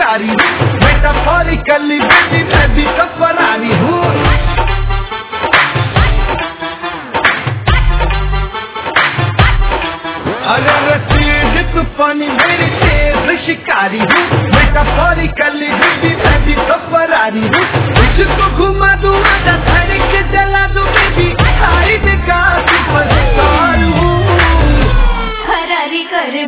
शिकारी हूँ, metaphorically baby मैं भी तो फरारी हूँ। अगर तेज तूफानी मेरी तेज शिकारी हूँ, मेटाफोरिकली बेबी मैं भी तो फरारी हूँ। तुझको घुमा दूँ आजा धड़क के जला दूँ बेबी, हाई देखा सुपरस्टार हूँ। हरारी कर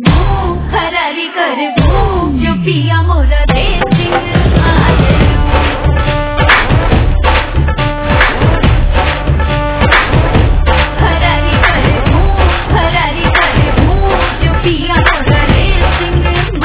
बूम जो पिया मोरा देसिंग हरारी कर बूम जो पिया मोरा देसिंग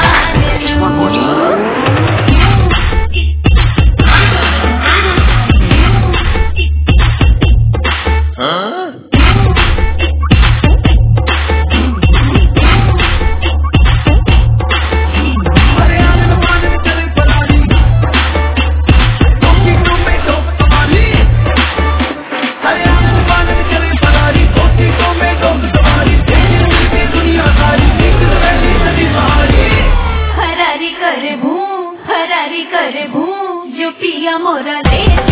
हरारी कर बूम जो पिया मोरा ले